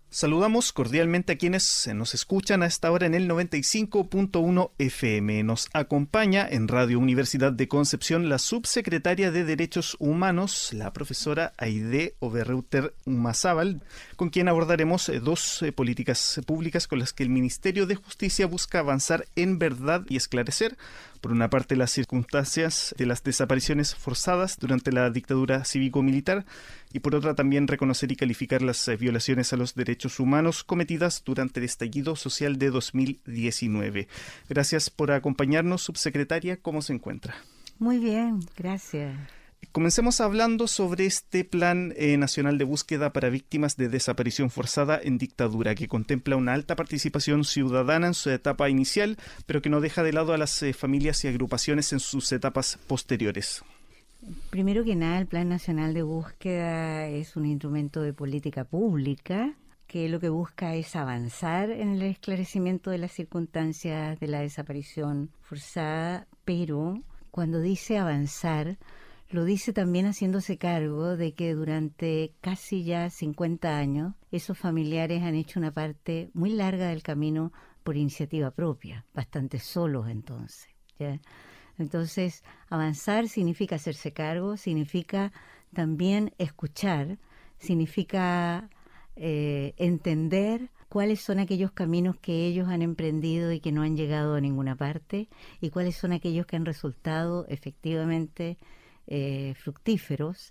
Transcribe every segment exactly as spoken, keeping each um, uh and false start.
Saludamos cordialmente a quienes nos escuchan a esta hora en el noventa y cinco punto uno F M. Nos acompaña en Radio Universidad de Concepción la subsecretaria de Derechos Humanos, la profesora Aide Oberreuter Humazábal, con quien abordaremos dos eh, políticas públicas con las que el Ministerio de Justicia busca avanzar en verdad y esclarecer. Por una parte, las circunstancias de las desapariciones forzadas durante la dictadura cívico-militar y por otra también reconocer y calificar las eh, violaciones a los derechos humanos cometidas durante el estallido social de dos mil diecinueve. Gracias por acompañarnos, subsecretaria. ¿Cómo se encuentra? Muy bien, gracias. Comencemos hablando sobre este Plan eh, Nacional de Búsqueda para Víctimas de Desaparición Forzada en Dictadura, que contempla una alta participación ciudadana en su etapa inicial, pero que no deja de lado a las eh, familias y agrupaciones en sus etapas posteriores. Primero que nada, el Plan Nacional de Búsqueda es un instrumento de política pública que lo que busca es avanzar en el esclarecimiento de las circunstancias de la desaparición forzada, pero cuando dice avanzar, lo dice también haciéndose cargo de que durante casi ya cincuenta años esos familiares han hecho una parte muy larga del camino por iniciativa propia, bastante solos entonces, ¿ya? Entonces, avanzar significa hacerse cargo, significa también escuchar, significa eh, entender cuáles son aquellos caminos que ellos han emprendido y que no han llegado a ninguna parte, y cuáles son aquellos que han resultado efectivamente Eh, fructíferos,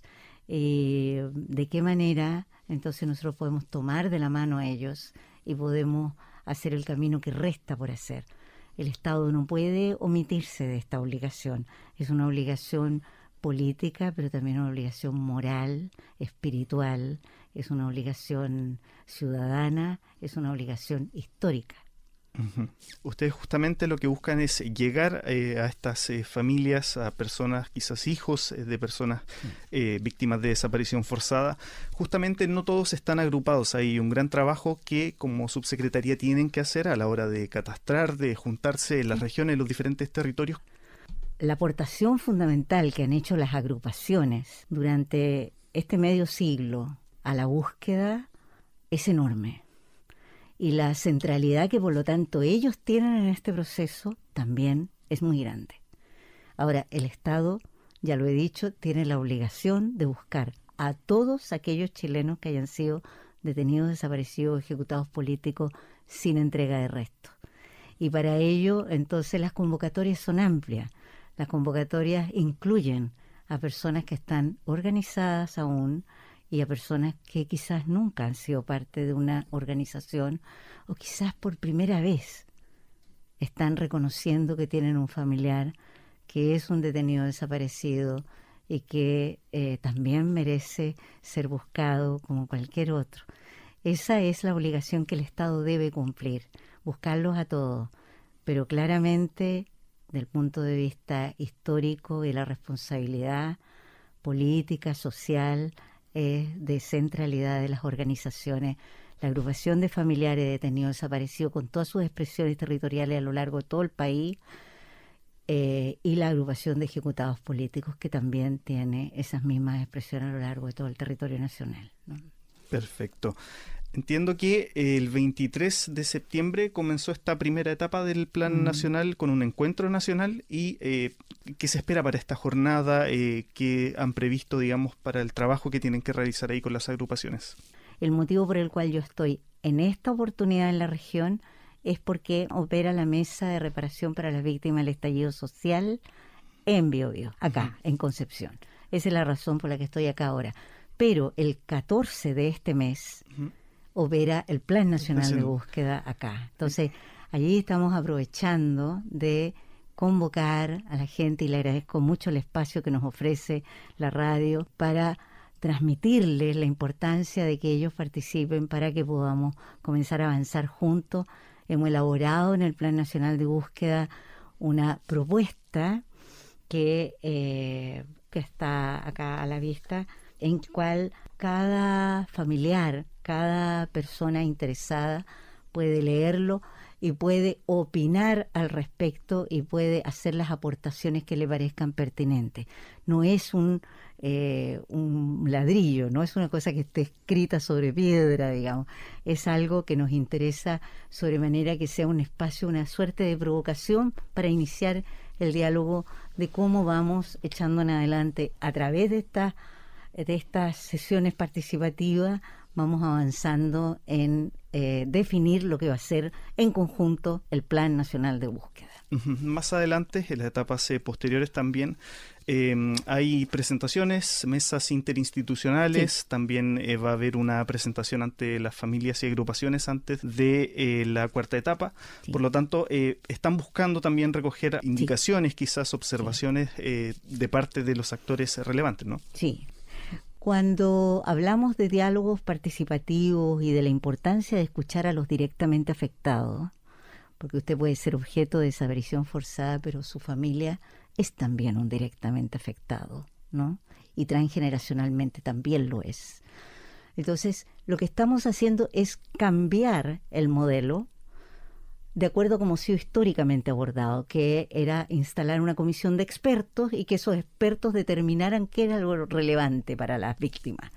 y eh, de qué manera entonces nosotros podemos tomar de la mano a ellos y podemos hacer el camino que resta por hacer. El Estado no puede omitirse de esta obligación. Es una obligación política, pero también una obligación moral, espiritual, es una obligación ciudadana, es una obligación histórica. Uh-huh. Ustedes justamente lo que buscan es llegar eh, a estas eh, familias, a personas, quizás hijos eh, de personas eh, víctimas de desaparición forzada. Justamente no todos están agrupados. Hay un gran trabajo que como subsecretaría tienen que hacer a la hora de catastrar, de juntarse en las regiones, en los diferentes territorios. La aportación fundamental que han hecho las agrupaciones durante este medio siglo a la búsqueda es enorme. Y la centralidad que por lo tanto ellos tienen en este proceso también es muy grande. Ahora, el Estado, ya lo he dicho, tiene la obligación de buscar a todos aquellos chilenos que hayan sido detenidos, desaparecidos, ejecutados políticos sin entrega de restos. Y para ello, entonces, las convocatorias son amplias. Las convocatorias incluyen a personas que están organizadas aún, y a personas que quizás nunca han sido parte de una organización o quizás por primera vez están reconociendo que tienen un familiar que es un detenido desaparecido y que eh, también merece ser buscado como cualquier otro. Esa es la obligación que el Estado debe cumplir, buscarlos a todos, pero claramente desde el punto de vista histórico y la responsabilidad política, social, es de centralidad de las organizaciones. La agrupación de familiares de detenidos desaparecidos con todas sus expresiones territoriales a lo largo de todo el país eh, y la agrupación de ejecutados políticos que también tiene esas mismas expresiones a lo largo de todo el territorio nacional, ¿no? Perfecto. Entiendo que el veintitrés de septiembre comenzó esta primera etapa del Plan mm. Nacional con un encuentro nacional y eh, ¿qué se espera para esta jornada? Eh, ¿Qué han previsto, digamos, para el trabajo que tienen que realizar ahí con las agrupaciones? El motivo por el cual yo estoy en esta oportunidad en la región es porque opera la Mesa de Reparación para las Víctimas del Estallido Social en Biobío, acá, uh-huh. en Concepción. Esa es la razón por la que estoy acá ahora. Pero el catorce de este mes uh-huh. opera el Plan Nacional de Búsqueda acá. Entonces, allí estamos aprovechando de convocar a la gente y le agradezco mucho el espacio que nos ofrece la radio para transmitirles la importancia de que ellos participen para que podamos comenzar a avanzar juntos. Hemos elaborado en el Plan Nacional de Búsqueda una propuesta que, eh, que está acá a la vista, en cual cada familiar, cada persona interesada puede leerlo y puede opinar al respecto y puede hacer las aportaciones que le parezcan pertinentes. No es un, eh, un ladrillo, no es una cosa que esté escrita sobre piedra, digamos. Es algo que nos interesa sobremanera que sea un espacio, una suerte de provocación para iniciar el diálogo de cómo vamos echando en adelante a través de estas de estas sesiones participativas, vamos avanzando en eh, definir lo que va a ser en conjunto el Plan Nacional de Búsqueda. Más adelante, en las etapas eh, posteriores también, eh, hay presentaciones, mesas interinstitucionales, sí. También eh, va a haber una presentación ante las familias y agrupaciones antes de eh, la cuarta etapa. Sí. Por lo tanto, eh, están buscando también recoger indicaciones, sí. quizás observaciones sí. eh, de parte de los actores relevantes, ¿no? Sí. Cuando hablamos de diálogos participativos y de la importancia de escuchar a los directamente afectados, porque usted puede ser objeto de desaparición forzada, pero su familia es también un directamente afectado, ¿no? Y transgeneracionalmente también lo es. Entonces, lo que estamos haciendo es cambiar el modelo de acuerdo a como ha sido históricamente abordado, que era instalar una comisión de expertos y que esos expertos determinaran qué era lo relevante para las víctimas.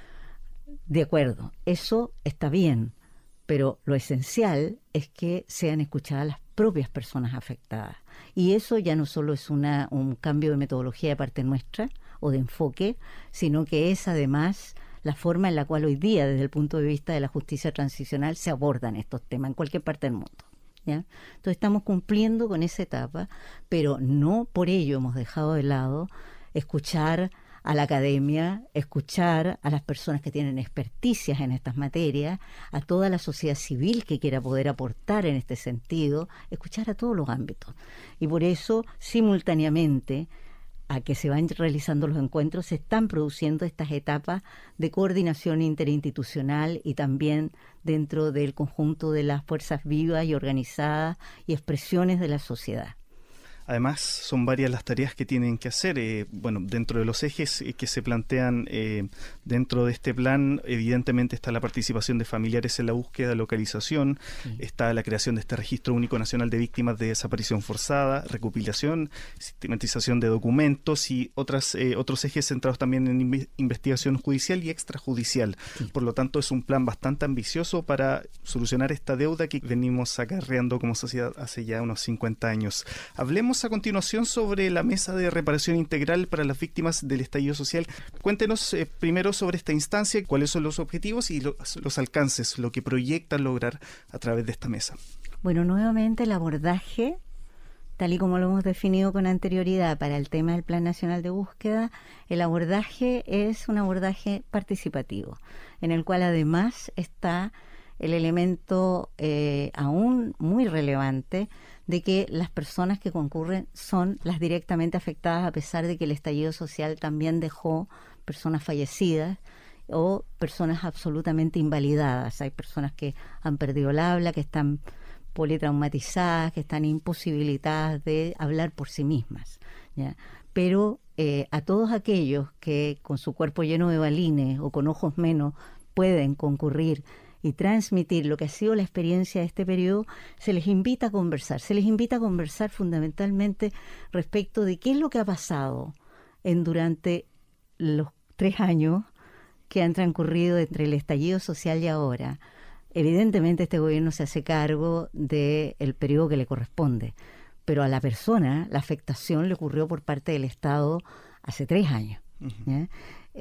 De acuerdo, eso está bien, pero lo esencial es que sean escuchadas las propias personas afectadas. Y eso ya no solo es una, un cambio de metodología de parte nuestra o de enfoque, sino que es además la forma en la cual hoy día, desde el punto de vista de la justicia transicional, se abordan estos temas en cualquier parte del mundo. ¿Ya? Entonces estamos cumpliendo con esa etapa, pero no por ello hemos dejado de lado escuchar a la academia, escuchar a las personas que tienen experticias en estas materias, a toda la sociedad civil que quiera poder aportar en este sentido, escuchar a todos los ámbitos. Y por eso, simultáneamente a que se van realizando los encuentros, se están produciendo estas etapas de coordinación interinstitucional y también dentro del conjunto de las fuerzas vivas y organizadas y expresiones de la sociedad. Además, son varias las tareas que tienen que hacer. Eh, bueno, dentro de los ejes eh, que se plantean eh, dentro de este plan, evidentemente está la participación de familiares en la búsqueda, localización, sí. Está la creación de este Registro Único Nacional de Víctimas de Desaparición Forzada, recopilación, sistematización de documentos y otras eh, otros ejes centrados también en inve- investigación judicial y extrajudicial. Sí. Por lo tanto, es un plan bastante ambicioso para solucionar esta deuda que venimos acarreando como sociedad hace ya unos cincuenta años. Hablemos a continuación sobre la Mesa de Reparación Integral para las Víctimas del Estallido Social. Cuéntenos eh, primero sobre esta instancia, cuáles son los objetivos y los, los alcances, lo que proyectan lograr a través de esta mesa. Bueno, nuevamente el abordaje, tal y como lo hemos definido con anterioridad para el tema del Plan Nacional de Búsqueda, el abordaje es un abordaje participativo, en el cual además está el elemento eh, aún muy relevante de que las personas que concurren son las directamente afectadas, a pesar de que el estallido social también dejó personas fallecidas o personas absolutamente invalidadas. Hay personas que han perdido el habla, que están politraumatizadas, que están imposibilitadas de hablar por sí mismas, ¿ya? Pero eh, a todos aquellos que con su cuerpo lleno de balines o con ojos menos pueden concurrir y transmitir lo que ha sido la experiencia de este periodo, se les invita a conversar. Se les invita a conversar fundamentalmente respecto de qué es lo que ha pasado en durante los tres años que han transcurrido entre el estallido social y ahora. Evidentemente este gobierno se hace cargo del periodo que le corresponde, pero a la persona la afectación le ocurrió por parte del Estado hace tres años. Uh-huh.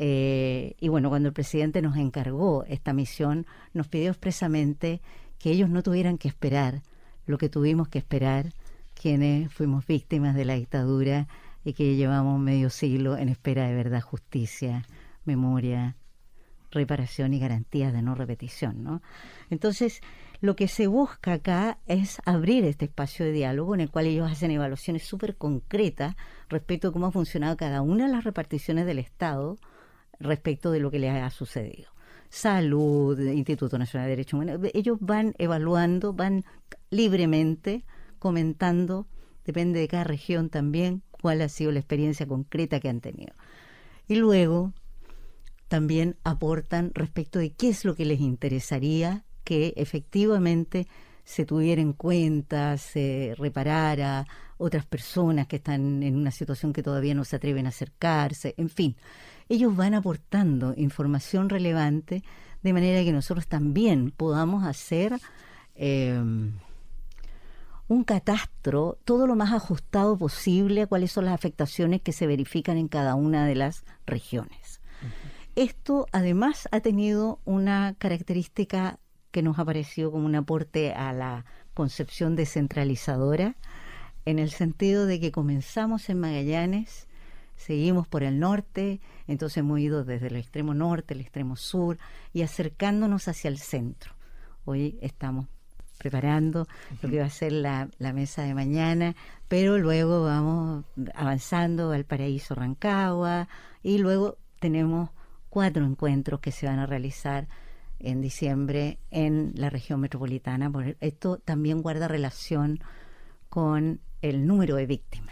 Eh, y bueno, cuando el presidente nos encargó esta misión, nos pidió expresamente que ellos no tuvieran que esperar lo que tuvimos que esperar quienes fuimos víctimas de la dictadura y que llevamos medio siglo en espera de verdad, justicia, memoria, reparación y garantías de no repetición, ¿no? Entonces, lo que se busca acá es abrir este espacio de diálogo en el cual ellos hacen evaluaciones súper concretas respecto a cómo ha funcionado cada una de las reparticiones del Estado respecto de lo que les ha sucedido. Salud, Instituto Nacional de Derechos Humanos, ellos van evaluando, van libremente comentando, depende de cada región también, cuál ha sido la experiencia concreta que han tenido. Y luego también aportan respecto de qué es lo que les interesaría que efectivamente se tuviera en cuenta, se reparara otras personas que están en una situación que todavía no se atreven a acercarse, en fin. Ellos van aportando información relevante de manera que nosotros también podamos hacer eh, un catastro todo lo más ajustado posible a cuáles son las afectaciones que se verifican en cada una de las regiones. Uh-huh. Esto además ha tenido una característica que nos ha parecido como un aporte a la concepción descentralizadora, en el sentido de que comenzamos en Magallanes, seguimos por el norte, entonces hemos ido desde el extremo norte, el extremo sur, y acercándonos hacia el centro. Hoy estamos preparando uh-huh. lo que va a ser la, la mesa de mañana, pero luego vamos avanzando al Valparaíso, Rancagua, y luego tenemos cuatro encuentros que se van a realizar en diciembre en la región metropolitana. Esto también guarda relación con el número de víctimas.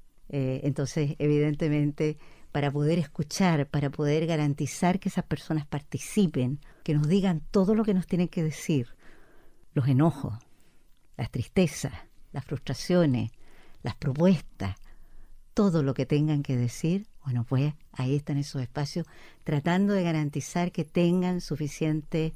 Eh, entonces, evidentemente, para poder escuchar, para poder garantizar que esas personas participen, que nos digan todo lo que nos tienen que decir, los enojos, las tristezas, las frustraciones, las propuestas, todo lo que tengan que decir, bueno, pues ahí están esos espacios, tratando de garantizar que tengan suficiente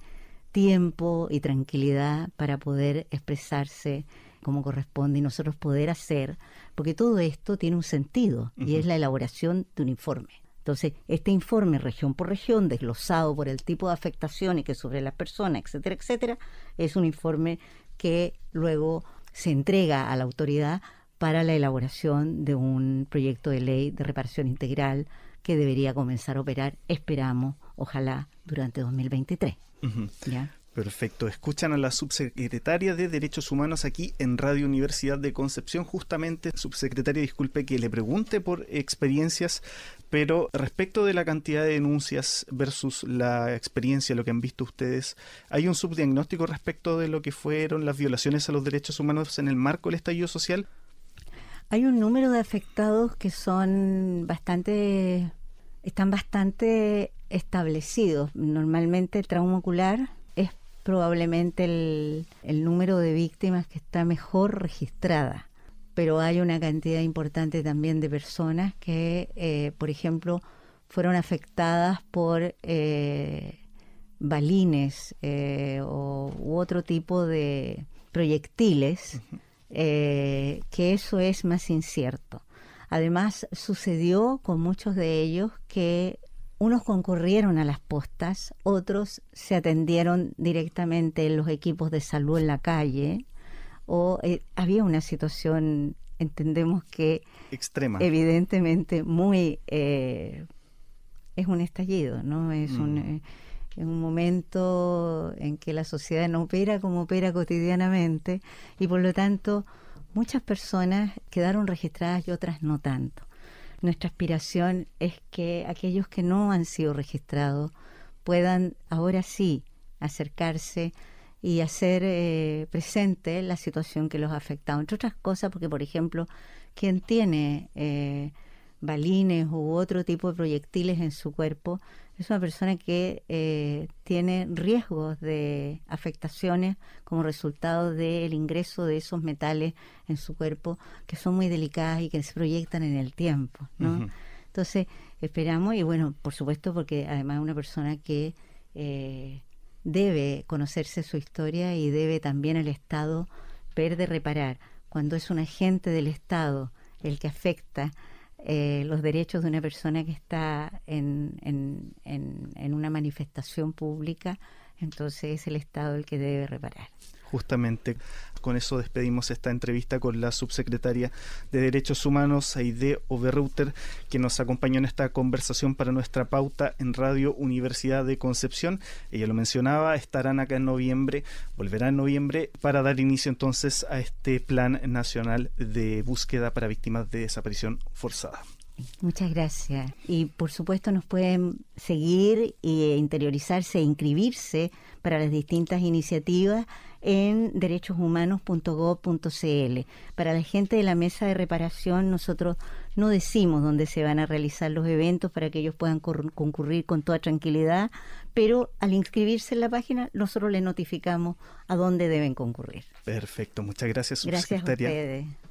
tiempo y tranquilidad para poder expresarse como corresponde y nosotros poder hacer, porque todo esto tiene un sentido uh-huh. y es la elaboración de un informe. Entonces, este informe región por región, desglosado por el tipo de afectaciones que sufren las personas, etcétera, etcétera, es un informe que luego se entrega a la autoridad para la elaboración de un proyecto de ley de reparación integral que debería comenzar a operar, esperamos, ojalá, durante dos mil veintitrés. Uh-huh. ¿Ya? Perfecto. Escuchan a la subsecretaria de Derechos Humanos aquí en Radio Universidad de Concepción. Justamente, subsecretaria, disculpe que le pregunte por experiencias, pero respecto de la cantidad de denuncias versus la experiencia, lo que han visto ustedes, ¿hay un subdiagnóstico respecto de lo que fueron las violaciones a los derechos humanos en el marco del estallido social? Hay un número de afectados que son bastante, están bastante establecidos. Normalmente el trauma ocular es probablemente el, el número de víctimas que está mejor registrada, pero hay una cantidad importante también de personas que, eh, por ejemplo, fueron afectadas por eh, balines eh, o, u otro tipo de proyectiles. Uh-huh. Eh, que eso es más incierto. Además, sucedió con muchos de ellos que unos concurrieron a las postas, otros se atendieron directamente en los equipos de salud en la calle, o eh, había una situación, entendemos que extrema, evidentemente muy eh, es un estallido, ¿no? Es mm. un eh, en un momento en que la sociedad no opera como opera cotidianamente y por lo tanto muchas personas quedaron registradas y otras no tanto. Nuestra aspiración es que aquellos que no han sido registrados puedan ahora sí acercarse y hacer eh, presente la situación que los ha afectado. Entre otras cosas porque, por ejemplo, quien tiene eh, balines u otro tipo de proyectiles en su cuerpo es una persona que eh, tiene riesgos de afectaciones como resultado del ingreso de esos metales en su cuerpo que son muy delicadas y que se proyectan en el tiempo, ¿no? Uh-huh. Entonces esperamos, y bueno, por supuesto porque además es una persona que eh, debe conocerse su historia y debe también el Estado ver de reparar. Cuando es un agente del Estado el que afecta Eh, los derechos de una persona que está en, en, en, en una manifestación pública, entonces es el Estado el que debe reparar. Justamente con eso despedimos esta entrevista con la subsecretaria de Derechos Humanos, Aide Oberreuter, que nos acompañó en esta conversación para nuestra pauta en Radio Universidad de Concepción. Ella lo mencionaba, estarán acá en noviembre, volverá en noviembre para dar inicio entonces a este Plan Nacional de Búsqueda para Víctimas de Desaparición Forzada. Muchas gracias. Y por supuesto nos pueden seguir e interiorizarse e inscribirse para las distintas iniciativas en derechos humanos punto gob punto c l. Para la gente de la mesa de reparación, nosotros No decimos dónde se van a realizar los eventos para que ellos puedan concurrir con toda tranquilidad, pero al inscribirse en la página nosotros les notificamos a dónde deben concurrir. Perfecto, muchas gracias, subsecretaria. Gracias a ustedes.